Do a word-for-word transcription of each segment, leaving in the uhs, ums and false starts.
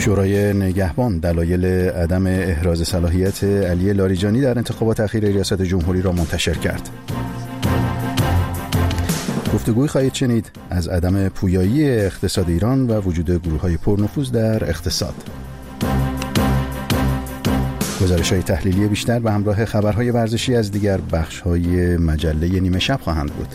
شورای نگهبان دلایل عدم احراز صلاحیت علی لاریجانی در انتخابات اخیر ریاست جمهوری را منتشر کرد. گفتگوی خواهید شنید از عدم پویایی اقتصاد ایران و وجود گروه‌های پرنفوذ در اقتصاد. گزارش‌های تحلیلی بیشتر به همراه خبرهای ورزشی از دیگر بخش‌های مجله نیمه شب خواهند بود.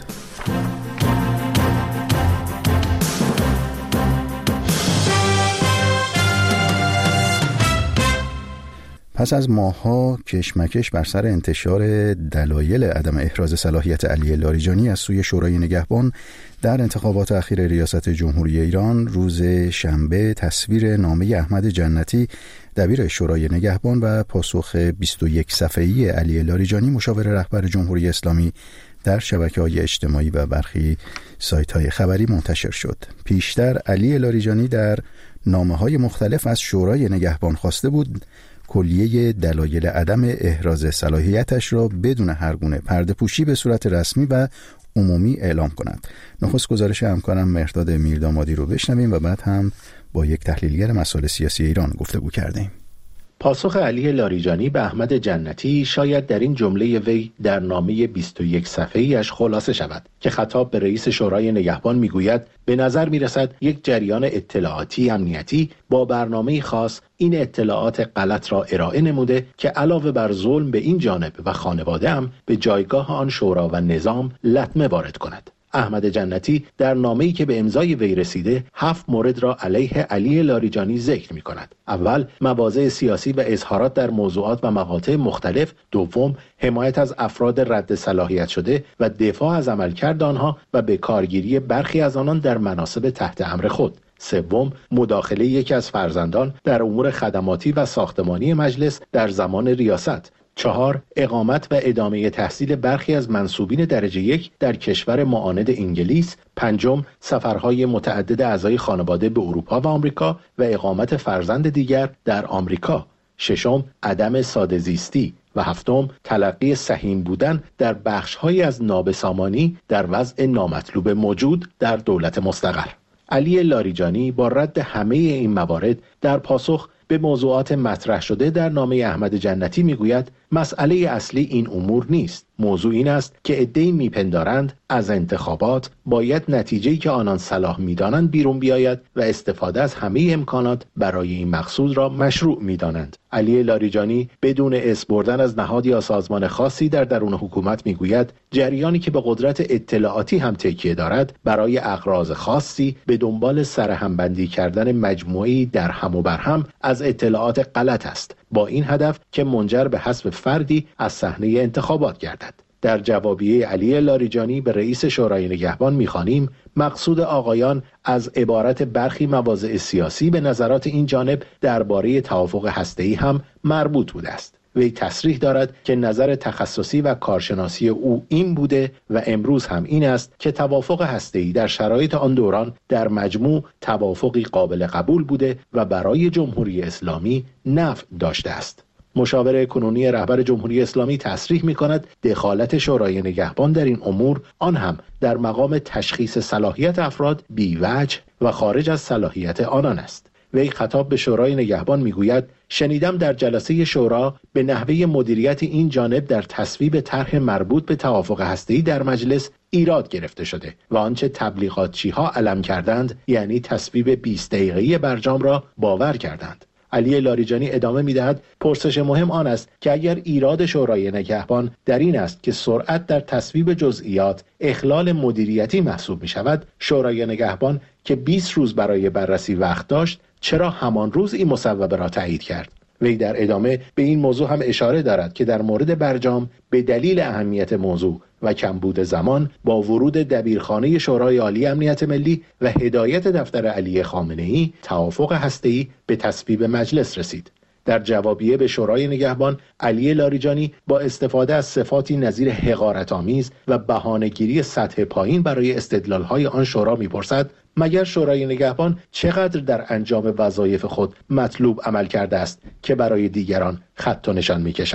پس از ماه‌ها کشمکش بر سر انتشار دلایل عدم احراز صلاحیت علی لاریجانی از سوی شورای نگهبان در انتخابات اخیر ریاست جمهوری ایران، روز شنبه تصویر نامه احمد جنتی دبیر شورای نگهبان و پاسخ بیست و یک صفحه‌ای علی لاریجانی مشاور رهبر جمهوری اسلامی در شبکه‌های اجتماعی و برخی سایت‌های خبری منتشر شد. پیشتر علی لاریجانی در نامه‌های مختلف از شورای نگهبان خواسته بود کلیه دلایل عدم احراز صلاحیتش را بدون هر گونه پرده‌پوشی به صورت رسمی و عمومی اعلام کند. نخست گزارش همکارم مهرداد میردامادی رو بشنویم و بعد هم با یک تحلیلگر مسائل سیاسی ایران گفتگو کردیم. پاسخ علی لاریجانی به احمد جنتی شاید در این جمله وی در نامه بیست و یک صفحه‌ایش خلاصه شود که خطاب به رئیس شورای نگهبان میگوید به نظر میرسد یک جریان اطلاعاتی امنیتی با برنامه خاص این اطلاعات غلط را ارائه نموده که علاوه بر ظلم به این جانب و خانواده هم به جایگاه آن شورا و نظام لطمه وارد کند. احمد جنتی در نامه‌ای که به امضای وی رسیده هفت مورد را علیه علی لاریجانی ذکر می‌کند. اول، مواضع سیاسی و اظهارات در موضوعات و مقاطع مختلف. دوم، حمایت از افراد رد صلاحیت شده و دفاع از عملکرد آنها و به کارگیری برخی از آنان در مناصب تحت امر خود. سوم، مداخله یکی از فرزندان در امور خدماتی و ساختمانی مجلس در زمان ریاست. چهار، اقامت و ادامه تحصیل برخی از منصوبین درجه یک در کشور معاند انگلیس. پنجم، سفرهای متعدد اعضای خانواده به اروپا و آمریکا و اقامت فرزند دیگر در آمریکا. ششم، عدم ساده زیستی و هفتم، تلقی سهیم بودن در بخش‌هایی از نابسامانی در وضع نامطلوب موجود در دولت مستقر. علی لاریجانی با رد همه این موارد در پاسخ به موضوعات مطرح شده در نامه احمد جنتی میگوید مسئله اصلی این امور نیست. موضوع این است که عده‌ای میپندارند از انتخابات باید نتیجه‌ای که آنان صلاح میدانند بیرون بیاید و استفاده از همه امکانات برای این مقصود را مشروع میدانند. علی لاریجانی بدون اسم بردن از نهاد یا سازمان خاصی در درون حکومت میگوید جریانی که به قدرت اطلاعاتی هم تکیه دارد برای اغراض خاصی به دنبال سرهمبندی کردن مجموعه‌ای در هم و بر هم از اطلاعات غلط است، با این هدف که منجر به حذف فردی از صحنه انتخابات گردد. در جوابیه علی لاریجانی به رئیس شورای نگهبان می‌خوانیم مقصود آقایان از عبارت برخی مواضع سیاسی به نظرات این جانب درباره توافق هسته‌ای هم مربوط بوده است. وی تصریح دارد که نظر تخصصی و کارشناسی او این بوده و امروز هم این است که توافق هسته‌ای در شرایط آن دوران در مجموع توافقی قابل قبول بوده و برای جمهوری اسلامی نفع داشته است. مشاور کنونی رهبر جمهوری اسلامی تصریح می‌کند دخالت شورای نگهبان در این امور، آن هم در مقام تشخیص صلاحیت افراد، بی‌وجه و خارج از صلاحیت آنان است. وی خطاب به شورای نگهبان میگوید شنیدم در جلسه شورا به نحوه مدیریت این جانب در تصویب طرح مربوط به توافق هسته‌ای در مجلس ایراد گرفته شده و آنچه تبلیغاتچی‌ها علم کردند یعنی تصویب بیست دقیقه‌ای برجام را باور کردند. علی لاریجانی ادامه می‌دهد پرسش مهم آن است که اگر ایراد شورای نگهبان در این است که سرعت در تصویب جزئیات اخلال مدیریتی محسوب می‌شود، شورای نگهبان که بیست روز برای بررسی وقت داشت چرا همان روز این مصوبه را تایید کرد؟ وی در ادامه به این موضوع هم اشاره دارد که در مورد برجام به دلیل اهمیت موضوع و کمبود زمان با ورود دبیرخانه شورای عالی امنیت ملی و هدایت دفتر علی خامنه‌ای توافق هسته‌ای به تصویب مجلس رسید. در جوابیه به شورای نگهبان علی لاریجانی با استفاده از صفاتی نظیر حقارت‌آمیز و بهانه‌گیری سطح پایین برای استدلال‌های آن شورا می‌پرسد مگر شورای نگهبان چقدر در انجام وظایف خود مطلوب عمل کرده است که برای دیگران خط و نشان می‌کشد؟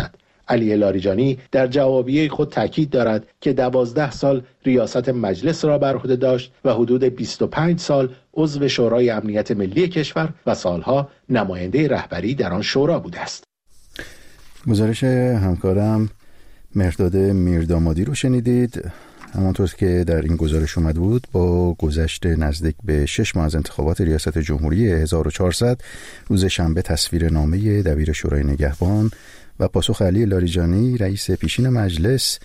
علی لاریجانی در جوابیه خود تاکید دارد که دوازده سال ریاست مجلس را بر عهده داشت و حدود بیست و پنج سال عضو شورای امنیت ملی کشور و سالها نماینده رهبری در آن شورا بوده است. گزارش همکارم مهرداد میردامادی رو شنیدید. همانطور که در این گزارش اومد بود، با گذشت نزدیک به شش ماه از انتخابات ریاست جمهوری هزار و چهارصد روز شنبه تصویرنامه دبیر شورای نگهبان و پاسخ علی لاریجانی رئیس پیشین مجلس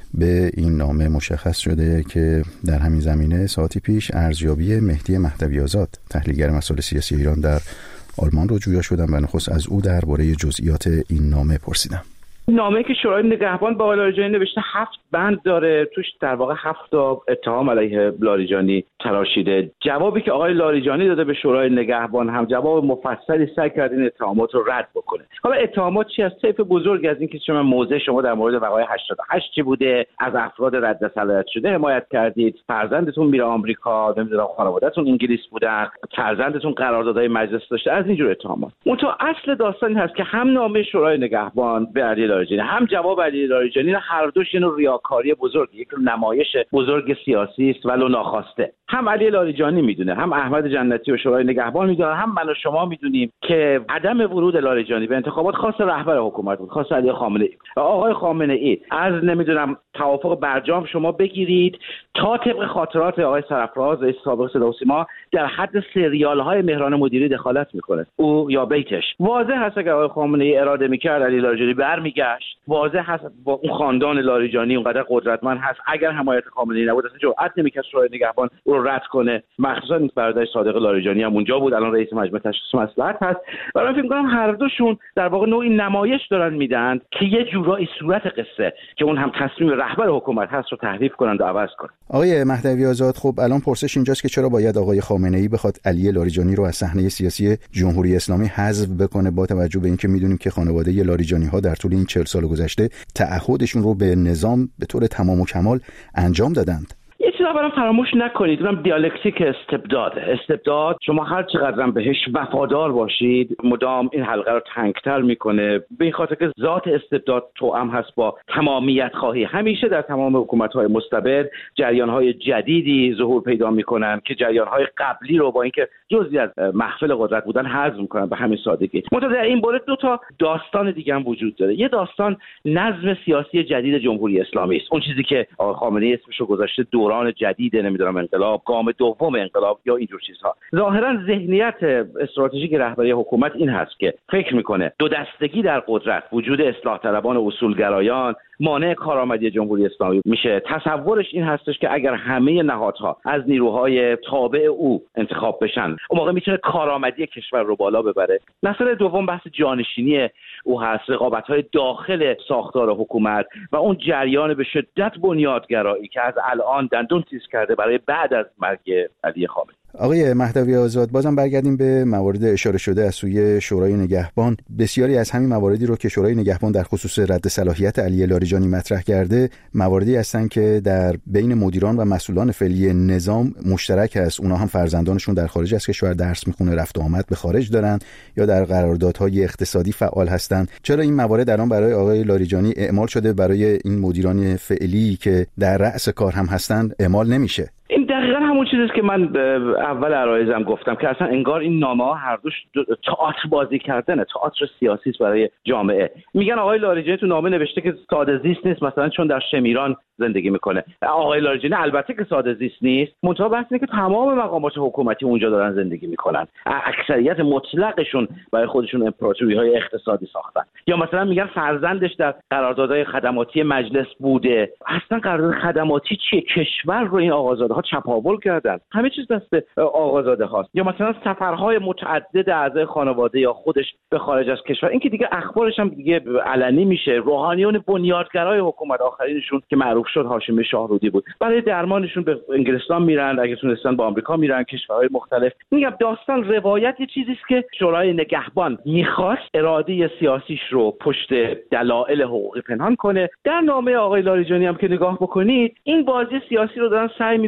به این نامه مشخص شده که در همین زمینه ساعتی پیش ارزیابی مهدی مهدوی آزاد تحلیلگر مسائل سیاسی ایران در آلمان رو جویا شدم و نخست از او درباره جزئیات این نامه پرسیدم. نامه‌ای که شورای نگهبان با لاریجانی نوشته هفت بند داره، توش در واقع هفت تا اتهام علیه لاریجانی تراشیده. جوابی که آقای لاریجانی داده به شورای نگهبان هم جواب مفصلی سعی کرد این اتهامات رو رد بکنه. حالا اتهامات چی از طیف بزرگ از این که شما موضع شما در مورد وقایع هشتاد و هشت چی بوده، از افراد رد صلاحیت شده حمایت کردید، فرزندتون میره آمریکا، نمیدونم خانواده‌تون انگلیس بودن، فرزندتون قراردادهای مجلس داشته، از اینجور اتهامات. منتها اصل داستان این هست که هم نامه شورای نگهبان به علی لاریجانی هم جواب علی لاریجانی هر دوش یه نوع ریاکاری بزرگ، یک نمایش بزرگ سیاسی است ولو ناخواسته. هم علی لاریجانی میدونه، هم احمد جنتی و شورای نگهبان میدونه، هم من و شما میدونیم که عدم ورود لاریجانی به انتخابات خاص رهبر حکومت بود، خاص علی خامنه ای. آقای خامنه ای از نمیدونم توافق برجام شما بگیرید تا طبق خاطرات آقای سرفراز رئیس سابق صدا و سیما در حد سریال های مهران مدیری دخالت میکنه، او یا بیتش. واضح هست اگر آقای خامنه ای اراده میکرد علی لاریجانی برمیگشت. واضح هست با اون خاندان لاریجانی اونقدر قدرتمند هست، اگر حمایت خامنه ای نبود اصلا جرئت نمیکرد شورای نگهبان او رو رد کنه. مخصوصا این برادرش صادق لاریجانی هم اونجا بود، الان رئیس مجمع تشخیص مصلحت هست. برای فکر می‌کنم هر دوشون در واقع نوعی نمایش دارن میدن که یه جورایی صورت قصه که اون هم تصمیم رهبر حکومت هست رو تحریف کنند و عوض کنند. آقای مهدوی آزاد، خب الان پرسش اینجاست که چرا باید آقای خامنه ای بخواد علی لاریجانی رو از صحنه سیاسی جمهوری اسلامی حذف بکنه، با توجه به اینکه میدونیم که خانواده لاریجانی ها در طول این چهل سال گذشته تعهدشون رو به نظام به طور تمام و کمال انجام دادند. یه چیز اولا فراموش نکنید، اونم دیالکتیک استبداده. استبداد شما هر چقدر بهش وفادار باشید مدام این حلقه رو تنگتر میکنه، به این خاطر که ذات استبداد توأم هست با تمامیت خواهی. همیشه در تمام حکومت‌های مستبد جریان‌های جدیدی ظهور پیدا میکنن که جریان‌های قبلی رو با اینکه جزئی از محفل قدرت بودن حذف میکنن به همین سادگی. منتها در این مورد دو تا داستان دیگه هم وجود داره. یه داستان نظم سیاسی جدید جمهوری اسلامی است، اون چیزی که آقای خامنه‌ای اسمش رو گذاشته دوران جدید، نمیدونم انقلاب، گام دوم انقلاب یا اینجور چیزها. ظاهرا ذهنیت استراتژیک رهبری حکومت این هست که فکر میکنه دو دستگی در قدرت، وجود اصلاح طلبان و اصولگرایان مانع کارآمدی جمهوری اسلامی میشه. تصورش این هستش که اگر همه نهادها از نیروهای تابع او انتخاب بشن، اون موقع میتونه کارآمدی کشور رو بالا ببره. مسئله دوم بحث جانشینی او هست، رقابت‌های داخل ساختار حکومت و اون جریان به شدت بنیادگرایی که از الان دندون تیز کرده برای بعد از مرگ علی خامنه‌ای. آقای مهدوی آزاد، بازم برگردیم به موارد اشاره شده از سوی شورای نگهبان. بسیاری از همین مواردی رو که شورای نگهبان در خصوص رد صلاحیت علی لاریجانی مطرح کرده، مواردی هستن که در بین مدیران و مسئولان فعلی نظام مشترک است. اونها هم فرزندانشون در خارج از کشور درس میخونه، رفت و آمد به خارج دارن یا در قراردادهای اقتصادی فعال هستن. چرا این موارد الان برای آقای لاریجانی اعمال شده، برای این مدیران فعلی که در رأس کار هم هستن اعمال نمیشه؟ این دقیقاً همون چیزیه که من اول عرایزم گفتم که اصلا انگار این نامه‌ها هر دوش تئاتر بازی کردنه، تئاتر سیاسی است برای جامعه. میگن آقای لاریجانی تو نامه نوشته که ساده زیست نیست، مثلا چون در شمیران زندگی میکنه. آقای لاریجانی البته که ساده زیست نیست، منتها بحث اینه که تمام مقامات حکومتی اونجا دارن زندگی میکنن. اکثریت مطلقشون برای خودشون امپراتوری‌های اقتصادی ساختن. یا مثلا میگن فرزندش در قراردادهای خدماتی مجلس بوده. اصلا قرارداد خدماتی چیه؟ کشور رو این آقازاده ها چپاول کردن. همه چیز دست آقازاده هاست. یا مثلا سفرهای متعدد اعضای خانواده یا خودش به خارج از کشور، این که دیگه اخبارش هم دیگه علنی میشه. روحانیون بنیادگرای حکومت آخرینشون که معروف شد هاشمی شاهرودی بود، برای درمانشون به انگلستان میرن، اگه تونستن با آمریکا میرن، کشورهای مختلف. میگم داستان روایت یه چیزی است که شورای نگهبان میخواست اراده سیاسیش رو پشت دلایل حقوقی پنهان کنه. در نامه آقای لاریجانی هم که نگاه بکنید، این بازی سیاسی رو دارن سعی میکنن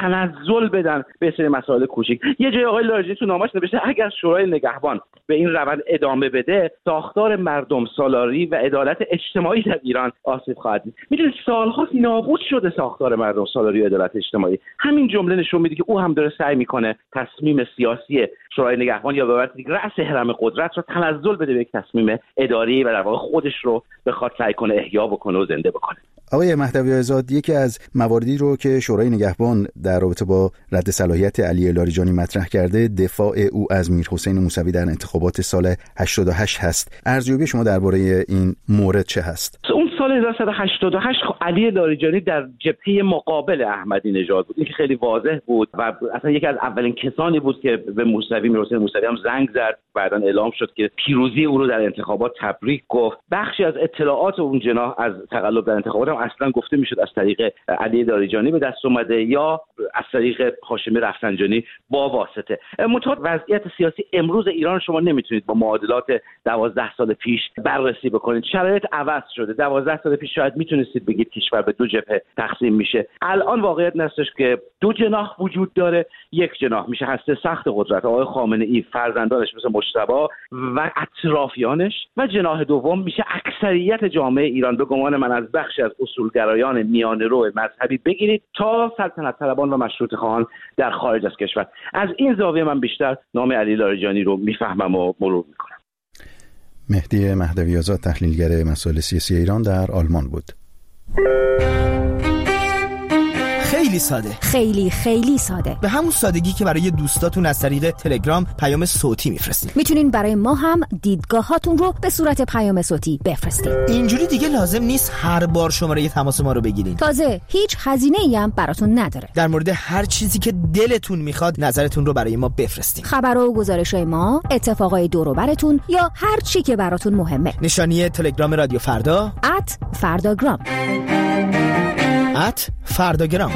تنزل بدن به سری مسائل کوچیک. یه جای آقای لاریجانی تو نامش نوشته اگر شورای نگهبان به این روند ادامه بده ساختار مردم سالاری و عدالت اجتماعی در ایران آسیب خواهد دید. میدونید سال‌هاست نابود شده ساختار مردم سالاری و عدالت اجتماعی. همین جمله نشون میده که او هم داره سعی میکنه تصمیم سیاسی شورای نگهبان یا به عبارت دیگه رأس هرم قدرت رو تنزل بده به یک تصمیم اداری و در واقع خودش رو بخواد سعی کنه احیا بکنه و زنده بکنه. آقای مهدوی آزاد، یکی از مواردی رو که شورای نگهبان در رابطه با رد صلاحیت علی لاریجانی مطرح کرده دفاع او از میرحسین موسوی در انتخابات سال هشتاد و هشت هست. ارزیابی شما درباره این مورد چه هست؟ اون سال هزار و سیصد و هشتاد و هشت علی لاریجانی در جبهه مقابل احمدی نژاد بود. این که خیلی واضح بود و اصلا یکی از اولین کسانی بود که به موسوی میرحسین موسوی هم زنگ زد. بعداً اعلام شد که پیروزی او رو در انتخابات تبریک گفت. بخشی از اطلاعات اون جناح از تقلب در انتخابات اصلا گفته میشد از طریق علی لاریجانی به دست اومده یا از طریق هاشمی رفسنجانی با واسطه. منتها وضعیت سیاسی امروز ایران شما نمیتونید با معادلات دوازده سال پیش بررسی بکنید. شرایط عوض شده. دوازده سال پیش شاید میتونستید بگید کشور به دو جبهه تقسیم میشه. الان واقعیت نستش که دو جناح وجود داره. یک جناح میشه هسته سخت قدرت آقای خامنه ای، فرزندانش مثل مجتبی و اطرافیانش، و جناح دوم میشه اکثریت جامعه ایران به گمان من از بخشی از اصولگرایان میانه رو مذهبی بگیرید تا سلطنت طلبان و مشروطه خواهان در خارج از کشور. از این زاویه من بیشتر نام علی لاریجانی رو میفهمم و مرور میکنم. مهدی مهدوی آزاد، تحلیلگر مسائل سیاسی ایران، در آلمان بود. خیلی ساده، خیلی خیلی ساده، به همون سادگی که برای دوستاتون از طریق تلگرام پیام صوتی میفرستید. میتونین برای ما هم دیدگاهاتون رو به صورت پیام صوتی بفرستید. اینجوری دیگه لازم نیست هر بار شماره تماس ما رو بگیرین. تازه هیچ هزینه‌ای هم براتون نداره. در مورد هر چیزی که دلتون میخواد نظرتون رو برای ما بفرستین. خبر و گزارش‌های ما، اتفاقای دور و براتون یا هر چی که براتون مهمه. نشانی تلگرام رادیو فردا ات فرداگرام ات فرداگرام.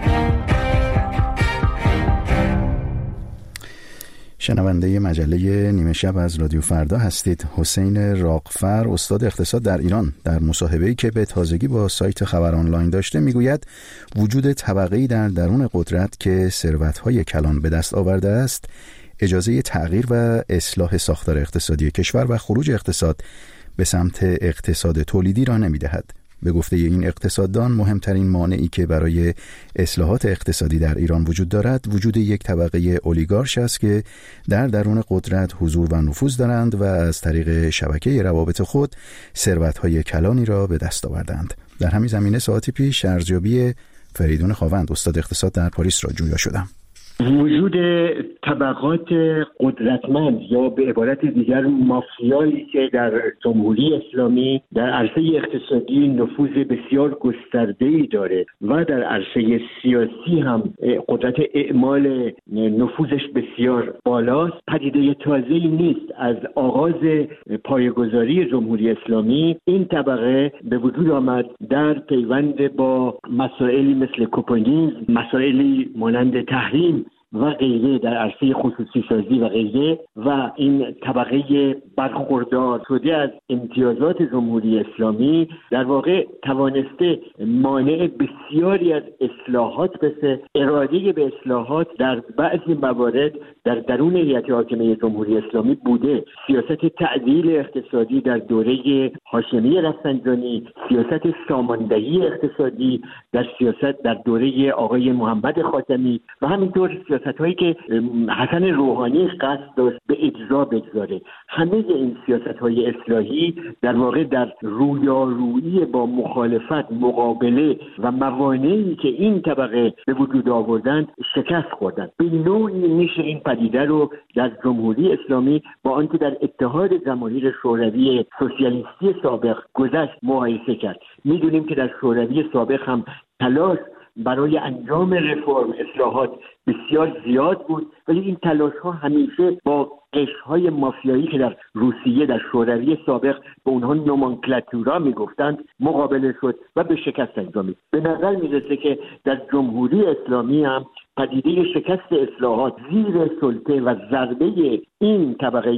شنونده مجله نیمه شب از رادیو فردا هستید. حسین راقفر، استاد اقتصاد در ایران، در مصاحبه‌ای که به تازگی با سایت خبر آنلاین داشته میگوید وجود طبقه‌ای در درون قدرت که ثروت‌های کلان به دست آورده است اجازه تغییر و اصلاح ساختار اقتصادی کشور و خروج اقتصاد به سمت اقتصاد تولیدی را نمی‌دهد. به گفته این اقتصاددان مهمترین مانعی که برای اصلاحات اقتصادی در ایران وجود دارد وجود یک طبقه اولیگارش است که در درون قدرت حضور و نفوذ دارند و از طریق شبکه روابط خود ثروت‌های کلانی را به دست آوردند. در همین زمینه ساعتی پیش ارزیابی فریدون خاوند، استاد اقتصاد در پاریس، را جویا شدم. وجود طبقات قدرتمند یا به عبارت دیگر مافیایی که در جمهوری اسلامی در عرصه اقتصادی نفوذ بسیار گسترده‌ای داره و در عرصه سیاسی هم قدرت اعمال نفوذش بسیار بالاست، پدیده تازه‌ای نیست. از آغاز پایه‌گذاری جمهوری اسلامی این طبقه به وجود آمد در پیوند با مسائلی مثل کوپونیسم، مسائلی مانند تحریم و غیره در عرصه خصوصی سازی و غیره، و این طبقه برخوردار شده از امتیازات جمهوری اسلامی در واقع توانسته مانع بسیاری از اصلاحات بشه. اراده به اصلاحات در بعضی موارد در درون هیئت حاکمه جمهوری اسلامی بوده. سیاست تعدیل اقتصادی در دوره هاشمی رفسنجانی، سیاست ساماندهی اقتصادی در سیاست در دوره آقای محمد خاتمی و همینطور سیاست هایی که حسن روحانی قصد داشت به اجرا بگذاره. همه این سیاست های اصلاحی در واقع در رویارویی با مخالفت، مقابله و موانعی که این طبقه به وجود آوردند شکست خوردند. به نوعی میشه این پدیده رو در جمهوری اسلامی با آنکه در اتحاد جماهیر شوروی سوسیالیستی سابق گذشت مقایسه کرد. میدونیم که در شوروی سابق هم تلاش برای انجام رفرم اصلاحات بسیار زیاد بود، ولی این تلاش ها همیشه با قشرهای مافیایی که در روسیه در شوروی سابق به اونها نومنکلاتورا میگفتند مقابله شد و به شکست انجامید. به نظر میرسه که در جمهوری اسلامی هم پدیده شکست اصلاحات زیر سلطه و ضربه این طبقه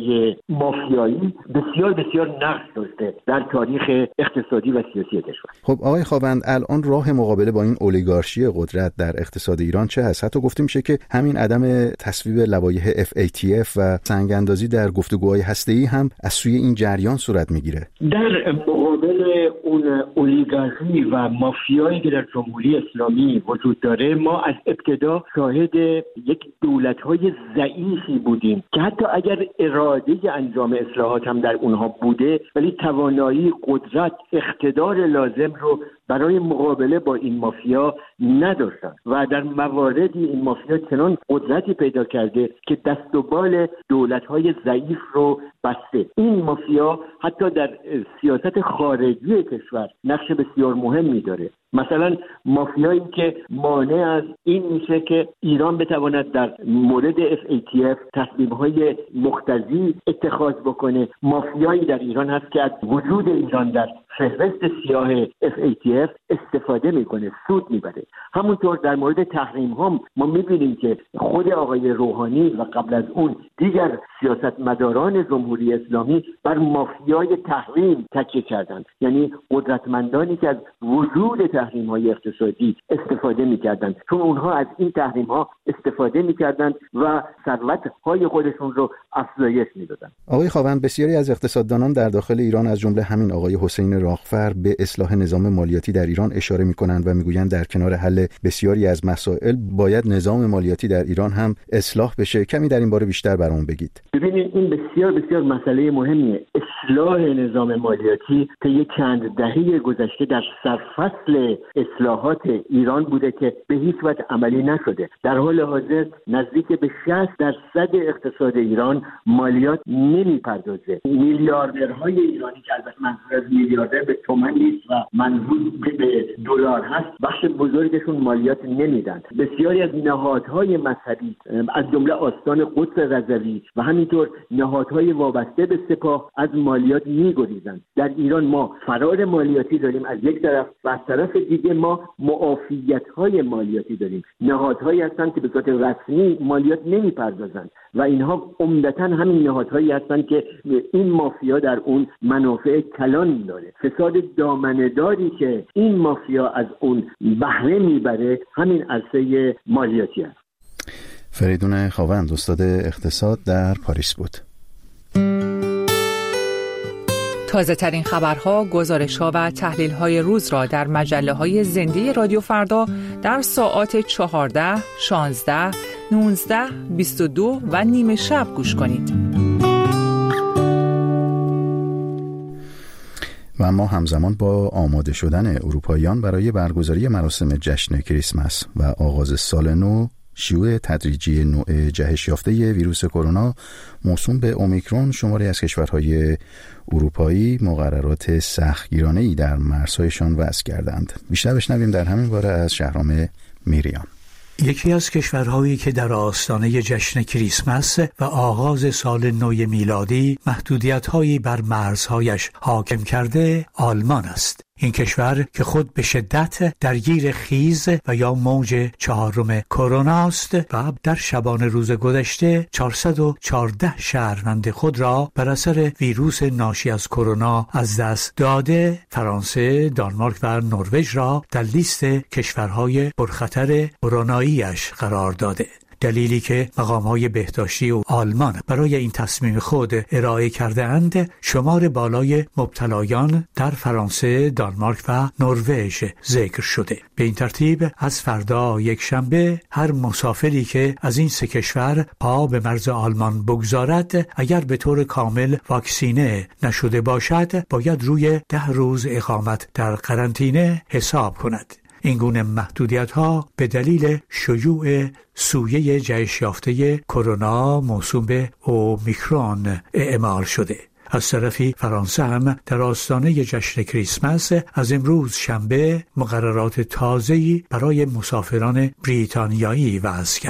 مافیایی بسیار بسیار نقش داشته در تاریخ اقتصادی و سیاسی کشور. خب آقای خاوند، الان راه مقابله با این اولیگارشی قدرت در اقتصاد ایران چه هست؟ حتی گفته میشه که همین عدم تصویب لوایح اف ای تی اف و سنگ‌اندازی در گفتگوهای هسته‌ای هم از سوی این جریان صورت میگیره. در مقابل اون اولیگارشی و مافیایی که در جمهوری اسلامی وجود داره، ما از ابتدا شاهد یک دولت‌های ضعیفی بودیم که حتی اگر اراده انجام اصلاحات هم در اونها بوده، ولی توانایی، قدرت، اقتدار لازم رو برای مقابله با این مافیا نداشتن و در مواردی این مافیا چنان قدرتی پیدا کرده که دست و بال دولت‌های ضعیف رو بسته. این مافیا حتی در سیاست خارجی کشور نقش بسیار مهمی داره. مثلا مافیایی که مانع از این میشه که ایران بتواند در مورد اف ای تی اف تصمیم‌های مقتضی اتخاذ بکنه. مافیایی در ایران هست که از وجود ایران در فهرست سیاه اف ای تی اف استفاده میکنه، سود میبره. همونطور در مورد تحریم هم ما میبینیم که خود آقای روحانی و قبل از اون دیگر سیاستمداران جمهوری اسلامی بر مافیای تحریم تکیه کردند، یعنی قدرتمندانی که از وجود تحریم های اقتصادی استفاده میکردند، چون اونها از این تحریم ها استفاده میکردند و ثروت های خودشون رو افزایش میدادند. آقای خاوند، بسیاری از اقتصاددانان در داخل ایران از جمله همین آقای حسین راغفر به اصلاح نظام مالیاتی در ایران اشاره میکنند و میگویند در کنار حل بسیاری از مسائل باید نظام مالیاتی در ایران هم اصلاح بشه. کمی در این باره بیشتر برامون بگید. ببینید این بسیار بسیار مسئله مهمیه. اصلاح نظام مالیاتی طی چند دهه گذشته در سرفصل اصلاحات ایران بوده که به هیچ وجه عملی نشده. در حال حاضر نزدیک به شصت درصد اقتصاد ایران مالیات نمیپردازه. میلیاردرهای ایرانی که البته منظور از میلیاردر به تومان نیست و منظور به دلار هست، بخش بزرگشون مالیات نمیدن. بسیاری از نهادهای مذهبی از جمله آستان قدس رضوی و همینطور نهادهای وابسته به سپاه از مالیات میگریزند. در ایران ما فرار مالیاتی داریم از یک طرف و از طرف دیگه ما معافیت‌های مالیاتی داریم. نهادهایی هستند که به صورت رسمی مالیات نمیپردازند و اینها عمدتاً همین نهادهایی هستند که این مافیا در اون منافع کلان داره. فساد دامنه‌داری که این مافیا از اون بهره میبره همین عرصه مالیاتی است. فریدون خاوند، استاد اقتصاد در پاریس بود. تازه ترین خبرها، گزارش‌ها و تحلیل‌های روز را در مجله‌های زنده رادیو فردا در ساعات چهارده، شانزده، نوزده، بیست و دو و نیمه شب گوش کنید. و ما همزمان با آماده شدن اروپاییان برای برگزاری مراسم جشن کریسمس و آغاز سال نو، شیوع تدریجی نوع جهش یافته ویروس کرونا موسوم به اومیکرون، شماری از کشورهای اروپایی مقررات سختگیرانه‌ای در مرزهایشان وضع کردند. بیشتر بشنویم در همین باره از شهرام میریان. یکی از کشورهایی که در آستانه جشن کریسمس و آغاز سال نو میلادی محدودیت‌هایی بر مرزهایش حاکم کرده آلمان است. این کشور که خود به شدت درگیر خیز و یا موج چهارم کرونا است و در شبانه روز گذشته چهارصد و چهارده شهروند خود را بر اثر ویروس ناشی از کرونا از دست داده، فرانسه، دانمارک و نروژ را در لیست کشورهای پرخطر کرونایی‌اش قرار داده. دلیلی که مقام‌های بهداشتی و آلمان برای این تصمیم خود ارائه کرده اند، شمار بالای مبتلایان در فرانسه، دانمارک و نروژ ذکر شده. به این ترتیب از فردا یک شنبه هر مسافری که از این سه کشور پا به مرز آلمان بگذارد، اگر به طور کامل واکسینه نشده باشد، باید روی ده روز اقامت در قرنطینه حساب کند. این گونه محدودیت‌ها به دلیل شیوع سویه جهش یافته کرونا موسوم به اومیکرون اعمال شده. از طرفی فرانسه هم در آستانه جشن کریسمس از امروز شنبه مقررات تازه‌ای برای مسافران بریتانیایی وضع کرده.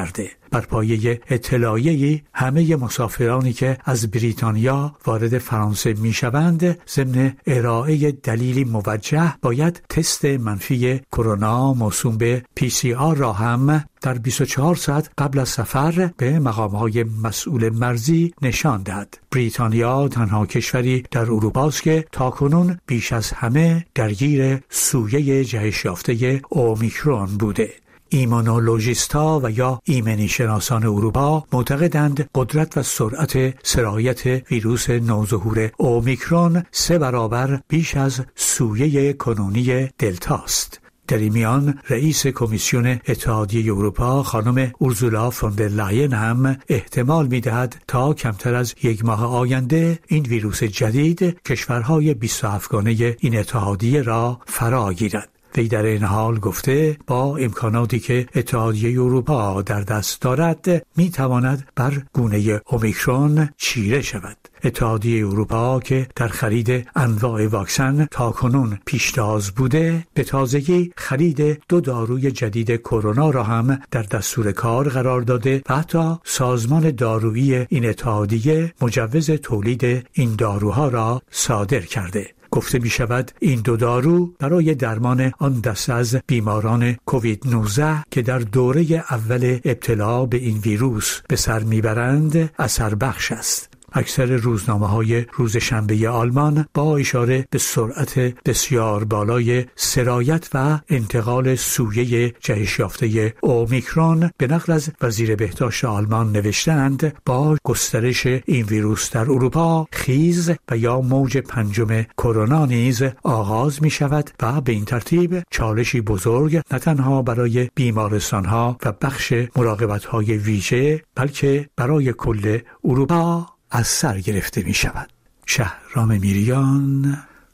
بر پایه اطلاعیه‌ای همه مسافرانی که از بریتانیا وارد فرانسه میشوند ضمن ارائه دلیلی موجه باید تست منفی کرونا موسوم به پی سی آر را هم در بیست و چهار ساعت قبل از سفر به مقام‌های مسئول مرزی نشان دهد. بریتانیا تنها کشوری در اروپا است که تاکنون بیش از همه درگیر سویه جهش یافته اومیکرون بوده. ایمونولوژیست‌ها و یا ایمنی شناسان اروپا معتقدند قدرت و سرعت سرایت ویروس نوظهور اومیکرون سه برابر بیش از سویه کنونی دلتا است. در این میان رئیس کمیسیون اتحادیه اروپا خانم اورزولا فون در لاین هم احتمال می‌دهد تا کمتر از یک ماه آینده این ویروس جدید کشورهای بیست و هفت گانه این اتحادیه را فرا گیرد. وی در این حال گفته با امکاناتی که اتحادیه اروپا در دست دارد می تواند بر گونه اومیکرون چیره شود. اتحادیه اروپا که در خرید انواع واکسن تاکنون پیشتاز بوده به تازگی خرید دو داروی جدید کرونا را هم در دستور کار قرار داده و حتی سازمان دارویی این اتحادیه مجوز تولید این داروها را صادر کرده. گفته می شود این دو دارو برای درمان آن دسته از بیماران کووید نوزده که در دوره اول ابتلا به این ویروس به سر می برند اثر بخش است. اکثر روزنامه‌های روز شنبه آلمان با اشاره به سرعت بسیار بالای سرایت و انتقال سویه جهش یافته اومیکرون به نقل از وزیر بهداشت آلمان نوشتند با گسترش این ویروس در اروپا خیز و یا موج پنجم کرونا نیز آغاز می شود و به این ترتیب چالشی بزرگ نه تنها برای بیمارستان‌ها و بخش مراقبت‌های ویژه بلکه برای کل اروپا از سر گرفته می شود. شهرام میریان،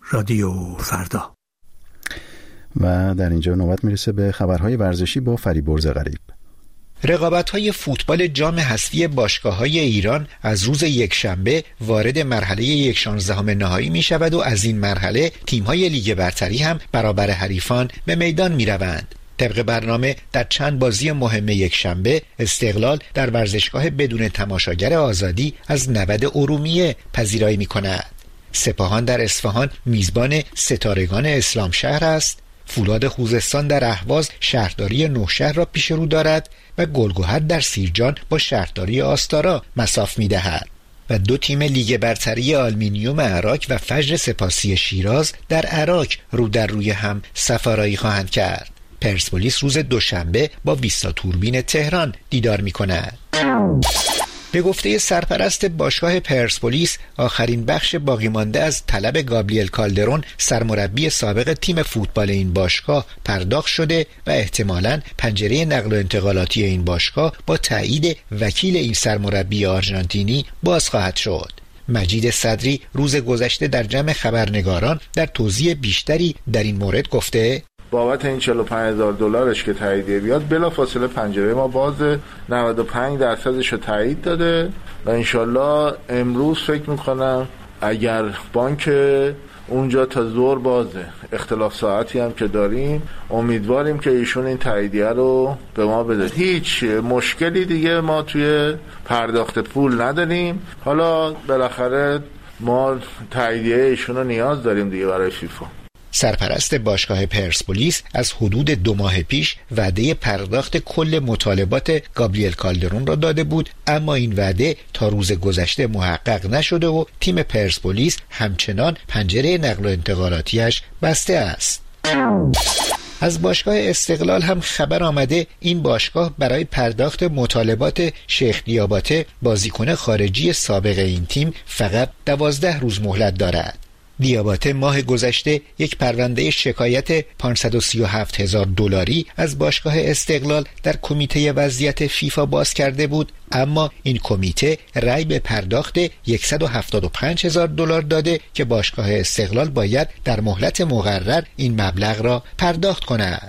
رادیو فردا. و در اینجا نوبت میرسه به خبرهای ورزشی با فریبرز غریب. رقابت‌های فوتبال جام حذفی باشگاه‌های ایران از روز یکشنبه وارد مرحله یک شانزدهم نهایی می شود و از این مرحله تیم‌های لیگ برتری هم برابر حریفان به میدان می‌روند. طبق برنامه در چند بازی مهم یک شنبه استقلال در ورزشگاه بدون تماشاگر آزادی از نود ارومیه پذیرایی می کند. سپاهان در اصفهان میزبان ستارگان اسلام شهر است. فولاد خوزستان در اهواز شهرداری نوشهر را پیش رو دارد و گلگهر در سیرجان با شهرداری آستارا مصاف می دهد. و دو تیم لیگ برتری آلومینیوم عراق و فجر سپاسی شیراز در عراق رو در روی هم سفارایی خواهند کرد. پرسپولیس روز دوشنبه با ویستا توربین تهران دیدار می کند. به گفته سرپرست باشگاه پرسپولیس آخرین بخش باقی مانده از طلب گابریل کالدرون سرمربی سابق تیم فوتبال این باشگاه پرداخت شده و احتمالاً پنجره نقل و انتقالاتی این باشگاه با تایید وکیل این سرمربی آرژانتینی باز خواهد شد. مجید صدری روز گذشته در جمع خبرنگاران در توضیح بیشتری در این مورد گفته بابت این چهل و پنج هزار دلارش که تاییدیه بیاد بلافاصله پنجره ما باز، نود و پنج درصدش رو تایید داده و انشالله امروز فکر میکنم اگر بانک اونجا تا ظهر بازه، اختلاف ساعتی هم که داریم، امیدواریم که ایشون این تاییدیه رو به ما بده. هیچ مشکلی دیگه ما توی پرداخت پول نداریم. حالا بالاخره ما تاییدیه ایشون رو نیاز داریم دیگه برای فیفا. سرپرست باشگاه پرسپولیس از حدود دو ماه پیش وعده پرداخت کل مطالبات گابریل کالدرون را داده بود، اما این وعده تا روز گذشته محقق نشده و تیم پرسپولیس همچنان پنجره نقل و انتقالاتیش بسته است. از باشگاه استقلال هم خبر آمده این باشگاه برای پرداخت مطالبات شیخ دیاباته بازیکن خارجی سابق این تیم فقط دوازده روز مهلت دارد. دیاباته ماه گذشته یک پرونده شکایت پانصد و سی و هفت هزار دلاری از باشگاه استقلال در کمیته وضعیت فیفا باز کرده بود، اما این کمیته رأی به پرداخت صد و هفتاد و پنج هزار دلار داده که باشگاه استقلال باید در مهلت مقرر این مبلغ را پرداخت کند.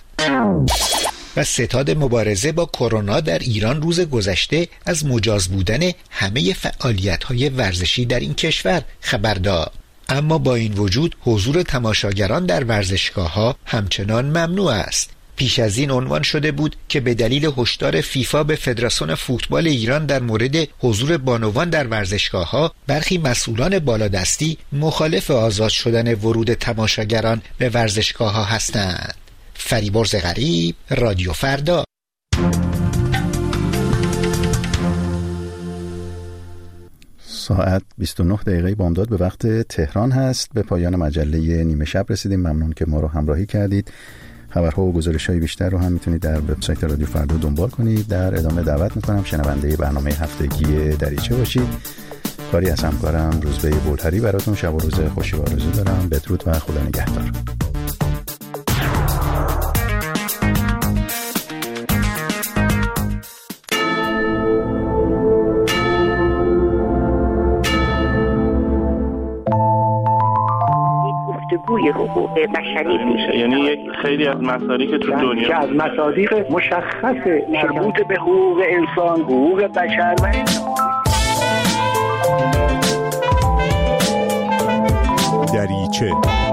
و ستاد مبارزه با کرونا در ایران روز گذشته از مجاز بودن همه فعالیت‌های ورزشی در این کشور خبر داد. اما با این وجود حضور تماشاگران در ورزشگاه‌ها همچنان ممنوع است. پیش از این عنوان شده بود که به دلیل هشدار فیفا به فدراسیون فوتبال ایران در مورد حضور بانوان در ورزشگاه‌ها، برخی مسئولان بالادستی مخالف آزاد شدن ورود تماشاگران به ورزشگاه‌ها هستند. فریبرز غریب، رادیو فردا. ساعت بیست و نه دقیقه بامداد به وقت تهران هست. به پایان مجله نیمه شب رسیدیم. ممنون که ما رو همراهی کردید. خبرها و گزارش‌های بیشتر رو هم میتونید در وبسایت رادیو فردا دنبال کنید. در ادامه دعوت میکنم شنونده برنامه هفتگی دریچه باشید. کاری از همکارم روزبه بولهری براتون شب و روز خوشی آرزو دارم. بدرود و خدا نگهدار. گفتگوی حقوق بشری میشه، یعنی یک خیلی از مصادیق تو دنیا که از مصادیق مشخص مربوط به حقوق انسان، حقوق بشر و دریچه.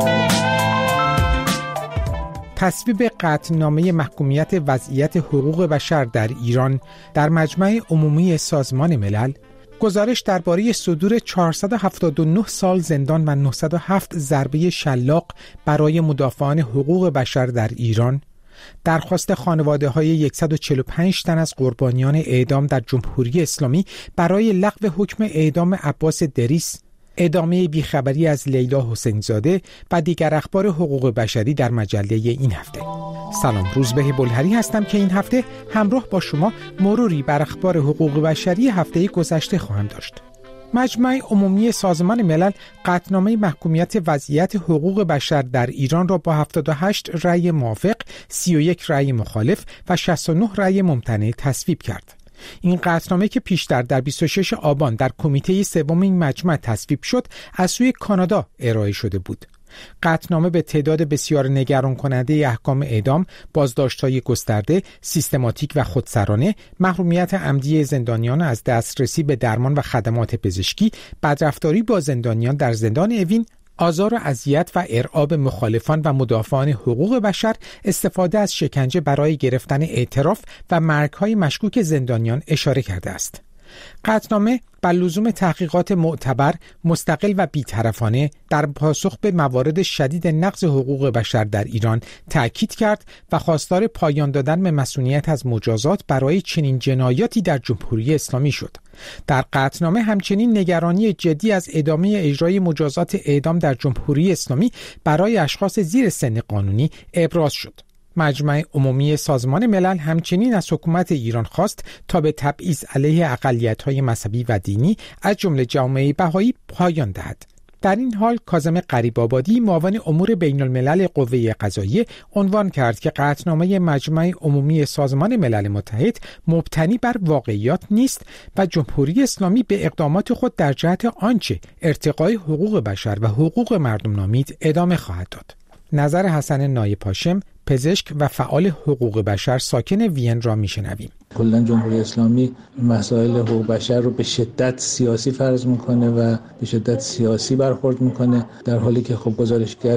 تصویب قطعنامه محکومیت وضعیت حقوق بشر در ایران در مجمع عمومی سازمان ملل، گزارش درباره صدور چهارصد و هفتاد و نه سال زندان و نهصد و هفت ضربه شلاق برای مدافعان حقوق بشر در ایران، درخواست خانواده‌های صد و چهل و پنج تن از قربانیان اعدام در جمهوری اسلامی برای لغو حکم اعدام عباس دریس، ادامه بیخبری از لیلا حسین زاده و دیگر اخبار حقوق بشری در مجله این هفته. سلام، روزبه بولهری هستم که این هفته همراه با شما مروری بر اخبار حقوق بشری هفته گذشته خواهم داشت. مجمع عمومی سازمان ملل قطعنامه محکومیت وضعیت حقوق بشر در ایران را با هفتاد و هشت رأی موافق، سی و یک رأی مخالف و شصت و نه رأی ممتنع تصویب کرد. این قطعنامه که پیشتر در بیست و شش آبان در کمیته سوم این مجمع تصویب شد، از سوی کانادا ارائه شده بود. قطعنامه به تعداد بسیار نگران کننده احکام اعدام، بازداشت‌های گسترده، سیستماتیک و خودسرانه، محرومیت عمدی زندانیان از دسترسی به درمان و خدمات پزشکی، بدرفتاری با زندانیان در زندان اوین، آزار و اذیت و ارعاب مخالفان و مدافعان حقوق بشر، استفاده از شکنجه برای گرفتن اعتراف و مرگ‌های مشکوک زندانیان اشاره کرده است. قطعنامه بر لزوم تحقیقات معتبر، مستقل و بی‌طرفانه در پاسخ به موارد شدید نقض حقوق بشر در ایران تأکید کرد و خواستار پایان دادن به مسئولیت از مجازات برای چنین جنایاتی در جمهوری اسلامی شد. در قطعنامه همچنین نگرانی جدی از ادامه اجرای مجازات اعدام در جمهوری اسلامی برای اشخاص زیر سن قانونی ابراز شد. مجمع عمومی سازمان ملل همچنین از حکومت ایران خواست تا به تبعیض علیه اقلیت‌های مذهبی و دینی از جمله جامعه بهایی پایان دهد. در این حال کاظم غریب‌آبادی، معاون امور بین الملل قوه قضاییه، عنوان کرد که قطعنامه مجمع عمومی سازمان ملل متحد مبتنی بر واقعیات نیست و جمهوری اسلامی به اقدامات خود در جهت آنچه ارتقای حقوق بشر و حقوق مردم نامید ادامه خواهد داد. نظر حسن نایب هاشم، پزشک و فعال حقوق بشر ساکن وین را میشنویم. کلا جمهوری اسلامی مسائل حقوق بشر رو به شدت سیاسی فرض میکنه و به شدت سیاسی برخورد میکنه، در حالی که خب گزارشگر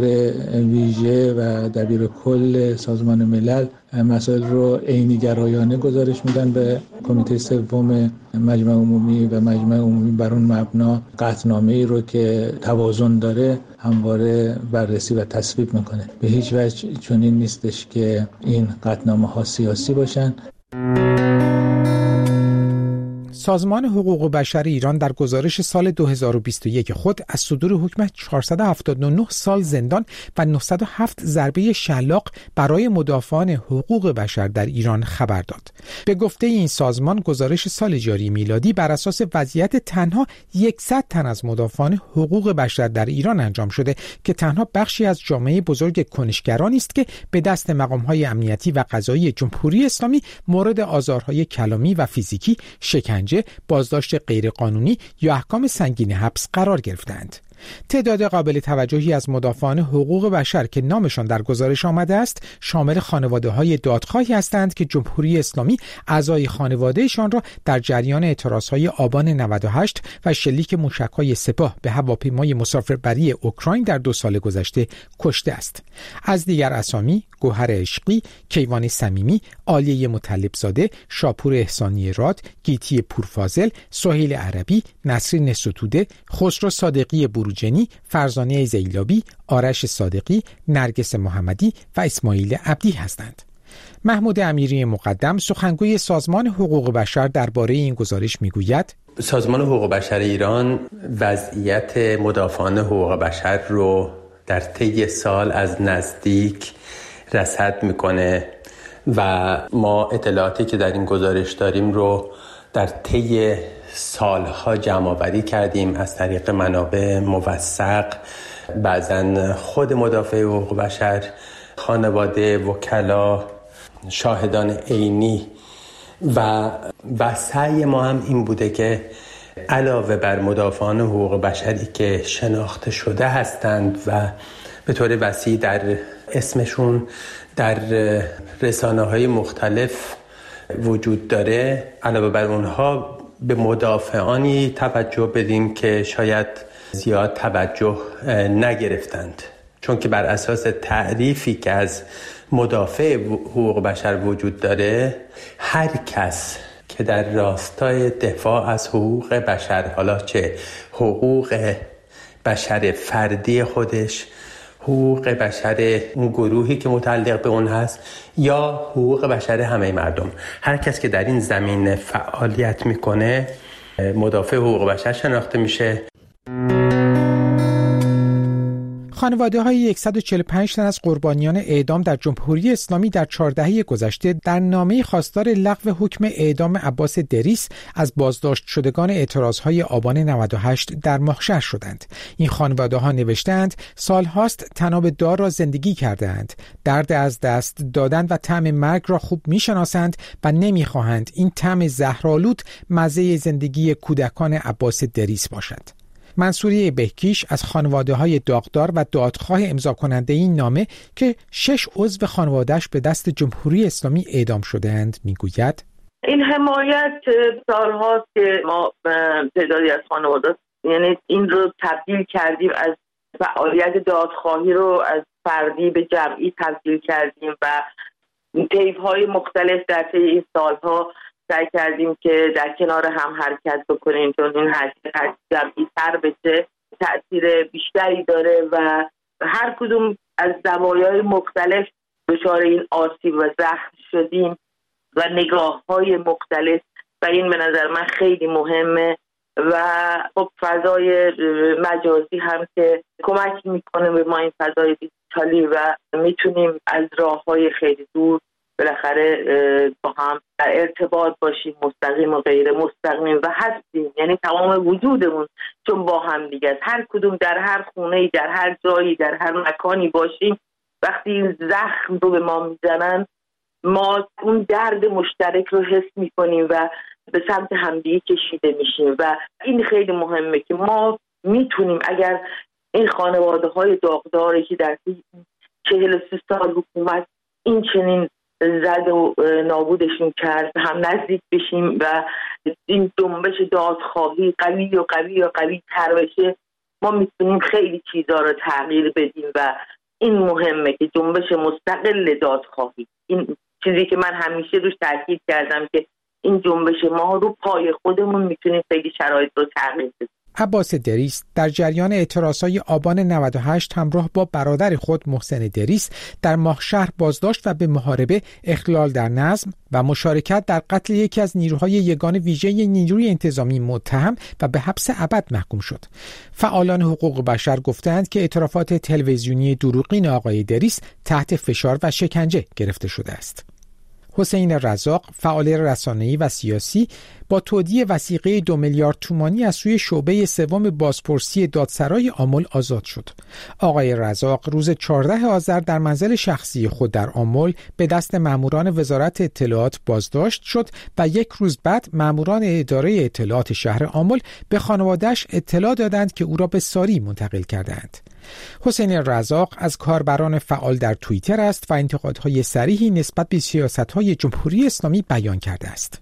ویژه و دبیر کل سازمان ملل مسائل رو عینی‌گرایانه گزارش میدن به کمیته سوم مجمع عمومی و مجمع عمومی بر اون مبنا قطعنامه‌ای رو که توازن داره همواره بررسی و تصویب میکنه. به هیچ وجه چنین نیستش که این قطعنامه‌ها سیاسی باشن. سازمان حقوق بشر ایران در گزارش سال دو هزار و بیست و یک خود از صدور حکم چهارصد و هفتاد و نه سال زندان و نهصد و هفت ضربه شلاق برای مدافعان حقوق بشر در ایران خبر داد. به گفته این سازمان، گزارش سال جاری میلادی بر اساس وضعیت تنها صد تن از مدافعان حقوق بشر در ایران انجام شده که تنها بخشی از جامعه بزرگ کنشگرانی است که به دست مقام‌های امنیتی و قضایی جمهوری اسلامی مورد آزارهای کلامی و فیزیکی، شکنجه، بازداشت غیرقانونی یا احکام سنگین حبس قرار گرفتند. تعداد قابل توجهی از مدافعان حقوق بشر که نامشان در گزارش آمده است شامل خانواده‌های دادخواهی هستند که جمهوری اسلامی اعضای خانوادهشان را در جریان اعتراضهای آبان نود و هشت و شلیک موشک‌های سپاه به هواپیمای مسافربری اوکراین در دو سال گذشته کشته است. از دیگر اسامی گوهر عشقی، کیوان صمیمی، عالیه مطلبزاده، شاپور احسانی راد، گیتی پورفاضل، سهیل عربی، نسرین ستوده، خسرو صادقی بروجنی، فرزانه زیلابی، آرش صادقی، نرگس محمدی و اسماعیل عبدی هستند. محمود امیری مقدم سخنگوی سازمان حقوق بشر درباره این گزارش میگوید: سازمان حقوق بشر ایران وضعیت مدافعان حقوق بشر رو در طی سال از نزدیک رصد میکنه و ما اطلاعاتی که در این گزارش داریم رو در طی سالها جمع آوری کردیم از طریق منابع موثق، بعضن خود مدافع حقوق بشر، خانواده، وکلا، شاهدان عینی و و سعی ما هم این بوده که علاوه بر مدافعان حقوق بشری که شناخته شده هستند و به طور وسیع در اسمشون در رسانه‌های مختلف وجود داره، علاوه بر اونها به مدافعانی توجه بدیم که شاید زیاد توجه نگرفتند، چون که بر اساس تعریفی که از مدافع حقوق بشر وجود داره، هر کس که در راستای دفاع از حقوق بشر، حالا چه حقوق بشر فردی خودش، حقوق بشر اون گروهی که متعلق به اون هست، یا حقوق بشر همه مردم، هر کس که در این زمینه فعالیت میکنه مدافع حقوق بشر شناخته میشه. خانواده‌های صد و چهل و پنج تن از قربانیان اعدام در جمهوری اسلامی در چهار دهه گذشته در نامه خواستار لغو حکم اعدام عباس دریس از بازداشت شدگان اعتراضهای آبان نود و هشت در محشر شدند. این خانواده‌ها نوشتند سالهاست طناب دار را زندگی کرده‌اند، درد از دست دادن و طعم مرگ را خوب می‌شناسند و نمی‌خواهند این طعم زهرآلود مزه زندگی کودکان عباس دریس باشد. منصوریه بهکیش از خانواده‌های داغدار و دادخواه امضا کننده این نامه که شش عضو خانواده‌اش به دست جمهوری اسلامی اعدام شده‌اند میگوید: این حمایت سالهاست که ما تعدادی از خانواده، یعنی این رو تبدیل کردیم، از فعالیت دادخواهی رو از فردی به جمعی تبدیل کردیم و طیف‌های مختلف در طی این سالها سعی کردیم که در کنار هم حرکت بکنیم، چون این حرکت جمعی تر بشه، تأثیر بیشتری داره و هر کدوم از زوایای مختلف دچار این آسیب و زخم شدیم و نگاه‌های مختلف و این به نظر من خیلی مهمه و خب فضای مجازی هم که کمک میکنه به ما این فضای دیجیتالی و میتونیم از راه‌های خیلی دور بالاخره با هم در ارتباط باشیم، مستقیم و غیر مستقیم و هستیم، یعنی تمام وجودمون چون با هم دیگه است، هر کدوم در هر خونه‌ای، در هر جایی، در هر مکانی باشیم، وقتی این زخم رو به ما میزنن ما اون درد مشترک رو حس میکنیم و به سمت همدیگه کشیده میشیم و این خیلی مهمه که ما میتونیم اگر این خانواده های داغداری که در چهل و سه سال حکومت این چنین زد و نابودشون کرد هم نزدیک بشیم و این جنبش دادخواهی قوی و قوی و قوی تر بشه، ما میتونیم خیلی چیزا رو تغییر بدیم و این مهمه که جنبش مستقل دادخواهی، این چیزی که من همیشه روش تاکید کردم که این جنبش ما رو پای خودمون میتونیم خیلی شرایط رو تغییر بدیم. عباس دریس در جریان اعتراضهای آبان نود و هشت همراه با برادر خود محسن دریس در ماهشهر بازداشت و به محاربه، اخلال در نظم و مشارکت در قتل یکی از نیروهای یگان ویژه نیروی انتظامی متهم و به حبس ابد محکوم شد. فعالان حقوق بشر گفتند که اعترافات تلویزیونی دروغین آقای دریس تحت فشار و شکنجه گرفته شده است. حسین رزاق، فعال رسانه‌ای و سیاسی، با تودیع وثیقه دو میلیارد تومانی از سوی شعبه سوم بازپرسی دادسرای آمل آزاد شد. آقای رزاق روز چهاردهم آذر در منزل شخصی خود در آمل به دست ماموران وزارت اطلاعات بازداشت شد و یک روز بعد ماموران اداره اطلاعات شهر آمل به خانواده‌اش اطلاع دادند که او را به ساری منتقل کردند. حسین رزاق از کاربران فعال در توییتر است و انتقادهای صریحی نسبت به سیاست‌های جمهوری اسلامی بیان کرده است.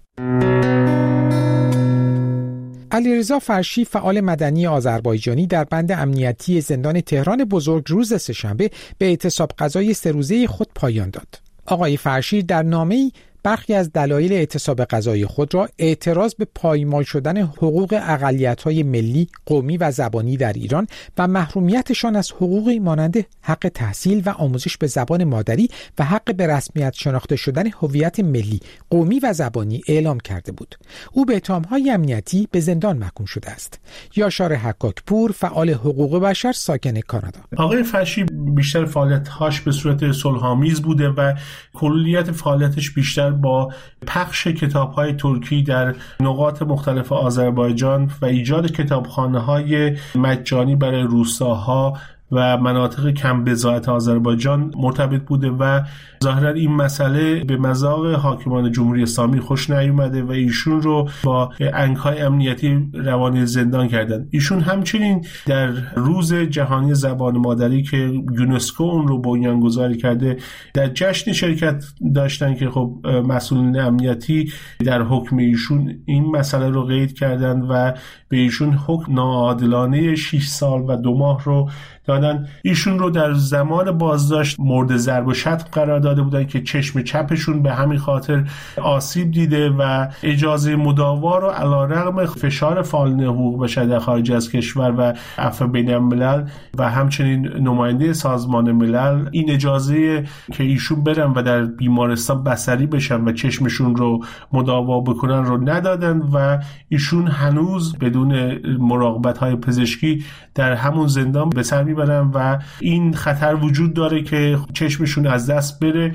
علیرضا فرشی فعال مدنی آذربایجانی در بند امنیتی زندان تهران بزرگ روز سه‌شنبه به اعتصاب غذای سه روزه خود پایان داد. آقای فرشی در نامه‌ای برخی از دلایل اعتصاب غذای خود را اعتراض به پایمال شدن حقوق اقلیت‌های ملی، قومی و زبانی در ایران و محرومیتشان از حقوقی مانند حق تحصیل و آموزش به زبان مادری و حق به رسمیت شناخته شدن هویت ملی، قومی و زبانی اعلام کرده بود. او به اتهام‌های امنیتی به زندان محکوم شده است. یاشار حکاکپور فعال حقوق بشر ساکن کانادا. آقای فرشی بیشتر فعالیت‌هاش به صورت صلح‌آمیز بوده و کلیت فعالیتش بیشتر با پخش کتاب‌های ترکی در نقاط مختلف آذربایجان و ایجاد کتابخانه‌های مجانی برای روستاها و مناطق کم بضاعت آذربایجان مرتبط بوده و ظاهرا این مسئله به مذاق حاکمان جمهوری اسلامی خوش نیامده و ایشون رو با انکای امنیتی روانه زندان کردن. ایشون همچنین در روز جهانی زبان مادری که یونسکو اون رو بنیانگذاری کرده در جشن شرکت داشتن که خب مسئولین امنیتی در حکم ایشون این مسئله رو قید کردن و به ایشون حکم ناعادلانه شش سال و دو ماه رو دادن. ایشون رو در زمان بازداشت مورد ضرب و شتم قرار داده بودن که چشم چپشون به همین خاطر آسیب دیده و اجازه مداوا رو علیرغم فشار فعالین حقوق بشر در خارج از کشور و عفو بین الملل و همچنین نماینده سازمان ملل این اجازه که ایشون برن و در بیمارستان بصری بشن و چشمشون رو مداوا بکنن رو ندادن و ایشون هنوز بدون مراقبت‌های پزشکی در همون زندان به سر میبرن و این خطر وجود داره که چشمشون از دست بره.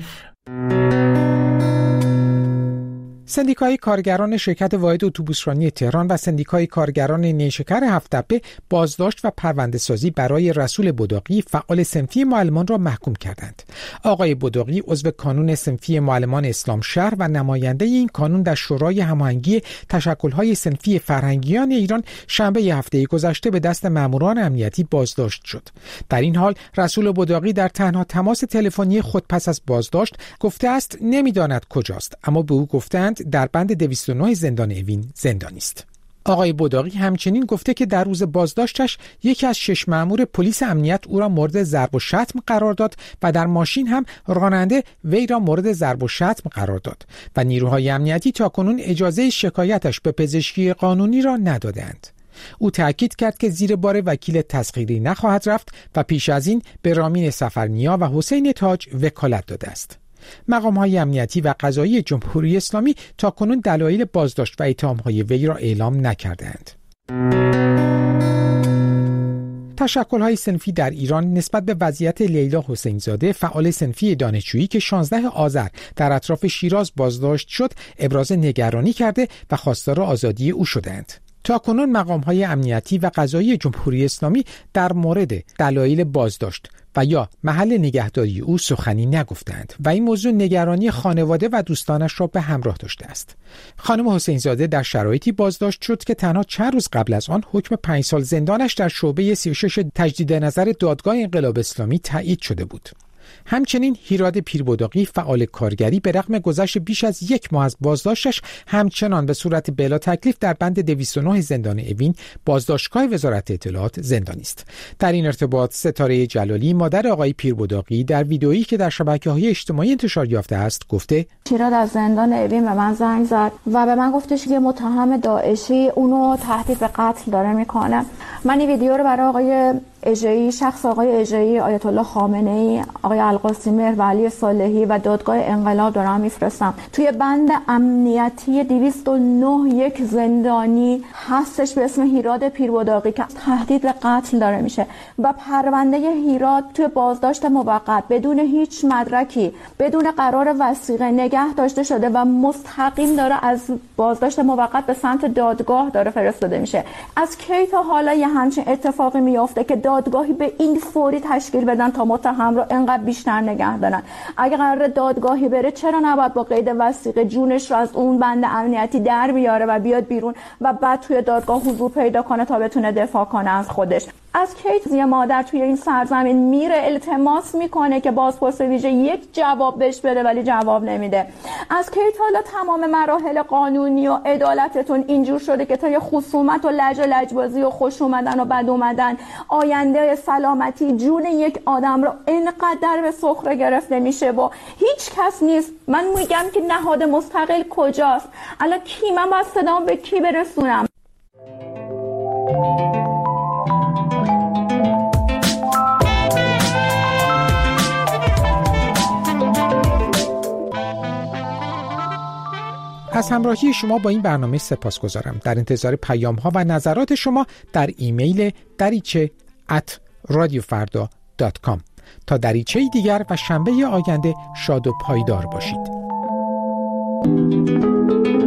سندیکای کارگران شرکت واحد اتوبوسرانی تهران و سندیکای کارگران نیشکر هفت‌تپه بازداشت و پرونده‌سازی برای رسول بداقی فعال صنفی معلمان را محکوم کردند. آقای بداقی عضو کانون صنفی معلمان اسلام شهر و نماینده این کانون در شورای هماهنگی تشکل‌های صنفی فرهنگیان ایران شنبه هفته گذشته به دست ماموران امنیتی بازداشت شد. در این حال رسول بداقی در تنها تماس تلفنی خود پس از بازداشت گفته است نمی‌داند کجاست، اما به او گفتند در بند دویست و نه زندان اوین زندانی است. آقای بداقی همچنین گفته که در روز بازداشتش یکی از شش مأمور پلیس امنیت او را مورد ضرب و شتم قرار داد و در ماشین هم راننده وی را مورد ضرب و شتم قرار داد و نیروهای امنیتی تاکنون اجازه شکایتش به پزشکی قانونی را ندادند. او تأکید کرد که زیر بار وکیل تسخیری نخواهد رفت و پیش از این به رامین سفرنیا و حسین تاج وکالت داده است. مقام‌های امنیتی و قضایی جمهوری اسلامی تاکنون دلایل بازداشت و اتهام‌های وی را اعلام نکردند. تشکل‌های صنفی در ایران نسبت به وضعیت لیلا حسین زاده فعال صنفی دانشجویی که شانزدهم آذر در اطراف شیراز بازداشت شد ابراز نگرانی کرده و خواستار آزادی او شدند. تاکنون مقام‌های امنیتی و قضایی جمهوری اسلامی در مورد دلایل بازداشت و یا محل نگهداری او سخنی نگفتند و این موضوع نگرانی خانواده و دوستانش را به همراه داشته است. خانم حسین زاده در شرایطی بازداشت شد که تنها چند روز قبل از آن حکم پنج سال زندانش در شعبه سی و شش تجدید نظر دادگاه انقلاب اسلامی تایید شده بود. همچنین هیراد پیربداقی فعال کارگری به رغم گذشت بیش از یک ماه از بازداشتش همچنان به صورت بلا تکلیف در بند دویست و نه زندان اوین بازداشتگاه وزارت اطلاعات زندانی است. در این ارتباط ستاره جلالی مادر آقای پیربداقی در ویدئویی که در شبکه‌های اجتماعی انتشار یافته است گفته هیراد از زندان اوین به من زنگ زد و به من گفتش که متهم داعشی اونو تهدید به قتل داره میکنه. من این ویدیو رو برای آقای اجرایی، شخص آقای اجرایی آیت الله خامنه‌ای، آقای القاسی مهر و علی صالحی و دادگاه انقلاب دارم میفرستم. توی بند امنیتی دویست و نه یک زندانی هستش به اسم هیراد پیربداقی که تهدید به قتل داره میشه و پرونده هیراد توی بازداشت موقت بدون هیچ مدرکی، بدون قرار وثیقه نگه داشته شده و مستقیم داره از بازداشت موقت به سمت دادگاه داره فرستاده میشه. از کی تا حالا یه همچین اتفاقی میافته که دادگاهی به این فوری تشکیل بدن تا متهم رو انقدر بیشتر نگه دارن؟ اگه قرار دادگاهی بره چرا نباید با قید وثیقه جونش رو از اون بند امنیتی در بیاره و بیاد بیرون و بعد توی دادگاه حضور پیدا کنه تا بتونه دفاع کنه از خودش؟ از کی یه مادر توی این سرزمین میره التماس میکنه که بازپرس ویژه یک جواب بهش بده ولی جواب نمیده؟ از کی تا حالا تمام مراحل قانونی و عدالتتون اینجور شده که تا یه خصومت و لج و لجبازی و خوش اومدن و بد اومدن آینده سلامتی جون یک آدم رو اینقدر به سخره گرفته میشه و هیچ کس نیست؟ من میگم که نهاد مستقل کجاست؟ الان کی؟ من باید صدام به کی برسونم؟ از همراهی شما با این برنامه سپاسگزارم. در انتظار پیام ها و نظرات شما در ایمیل دریچه ات رادیو فردا دات کام. تا دریچه دیگر و شنبه آینده شاد و پایدار باشید.